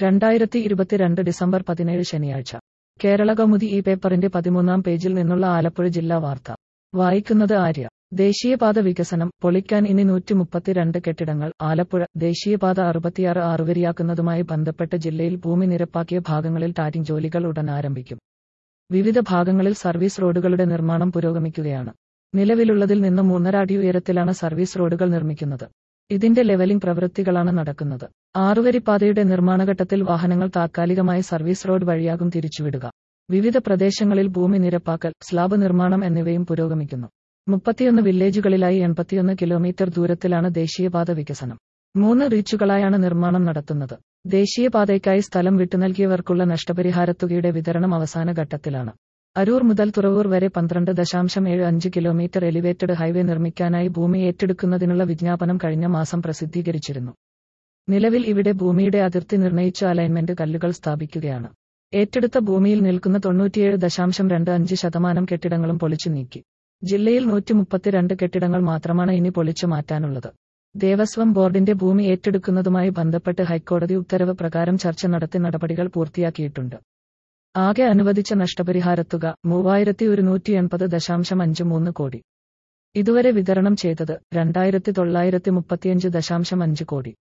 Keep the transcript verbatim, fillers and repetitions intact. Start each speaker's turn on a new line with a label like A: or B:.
A: രണ്ടായിരത്തി ഇരുപത്തിരണ്ട് ഡിസംബർ പതിനേഴ് ശനിയാഴ്ച. കേരളകൗമുദി ഈ പേപ്പറിന്റെ പതിമൂന്നാം പേജിൽ നിന്നുള്ള ആലപ്പുഴ ജില്ലാ വാർത്ത. വായിക്കുന്നത് ആര്യ. ദേശീയപാത വികസനം പൊളിക്കാൻ ഇനി നൂറ്റി മുപ്പത്തിരണ്ട് കെട്ടിടങ്ങൾ. ആലപ്പുഴ. ദേശീയപാത അറുപത്തിയാറ് ആറുവരിയാക്കുന്നതുമായി ബന്ധപ്പെട്ട് ജില്ലയിൽ ഭൂമി നിരപ്പാക്കിയ ഭാഗങ്ങളിൽ ടാറിംഗ് ജോലികൾ ഉടൻ ആരംഭിക്കും. വിവിധ ഭാഗങ്ങളിൽ സർവീസ് റോഡുകളുടെ നിർമ്മാണം പുരോഗമിക്കുകയാണ്. നിലവിലുള്ളതിൽ നിന്ന് മൂന്നര അടി ഉയരത്തിലാണ് സർവീസ് റോഡുകൾ നിർമ്മിക്കുന്നത്. ഇതിന്റെ ലെവലിംഗ് പ്രവൃത്തികളാണ് നടക്കുന്നത്. ആറുവരിപ്പാതയുടെ നിർമ്മാണഘട്ടത്തിൽ വാഹനങ്ങൾ താത്കാലികമായി സർവീസ് റോഡ് വഴിയാകും തിരിച്ചുവിടുക. വിവിധ പ്രദേശങ്ങളിൽ ഭൂമി നിരപ്പാക്കൽ, സ്ലാബ് നിർമ്മാണം എന്നിവയും പുരോഗമിക്കുന്നു. മുപ്പത്തിയൊന്ന് വില്ലേജുകളിലായി എൺപത്തിയൊന്ന് കിലോമീറ്റർ ദൂരത്തിലാണ് ദേശീയപാത വികസനം. മൂന്ന് റീച്ചുകളായാണ് നിർമ്മാണം നടത്തുന്നത്. ദേശീയപാതയ്ക്കായി സ്ഥലം വിട്ടുനൽകിയവർക്കുള്ള നഷ്ടപരിഹാരത്തുകയുടെ വിതരണം അവസാന ഘട്ടത്തിലാണ്. അരൂർ മുതൽ തുറവൂർ വരെ പന്ത്രണ്ട് ദശാംശം ഏഴ് അഞ്ച് കിലോമീറ്റർ എലിവേറ്റഡ് ഹൈവേ നിർമ്മിക്കാനായി ഭൂമി ഏറ്റെടുക്കുന്നതിനുള്ള വിജ്ഞാപനം കഴിഞ്ഞ മാസം പ്രസിദ്ധീകരിച്ചിരുന്നു. നിലവിൽ ഇവിടെ ഭൂമിയുടെ അതിർത്തി നിർണയിച്ച് അലൈൻമെന്റ് കല്ലുകൾ സ്ഥാപിക്കുകയാണ്. ഏറ്റെടുത്ത ഭൂമിയിൽ നിൽക്കുന്ന തൊണ്ണൂറ്റിയേഴ് ദശാംശം രണ്ട് അഞ്ച് ശതമാനം കെട്ടിടങ്ങളും പൊളിച്ചു നീക്കി. ജില്ലയിൽ നൂറ്റി മുപ്പത്തിരണ്ട് കെട്ടിടങ്ങൾ മാത്രമാണ് ഇനി പൊളിച്ചു മാറ്റാനുള്ളത്. ദേവസ്വം ബോർഡിന്റെ ഭൂമി ഏറ്റെടുക്കുന്നതുമായി ബന്ധപ്പെട്ട് ഹൈക്കോടതി ഉത്തരവ് പ്രകാരം ചർച്ച നടത്തി നടപടികൾ പൂർത്തിയാക്കിയിട്ടുണ്ട്. ആകെ അനുവദിച്ച നഷ്ടപരിഹാരത്തുക മൂവായിരത്തി ഒരുന്നൂറ്റി എൺപത് ദശാംശം അഞ്ച് മൂന്ന് കോടി. ഇതുവരെ വിതരണം ചെയ്തത് രണ്ടായിരത്തി തൊള്ളായിരത്തി മുപ്പത്തിയഞ്ച് ദശാംശം അഞ്ച് കോടി.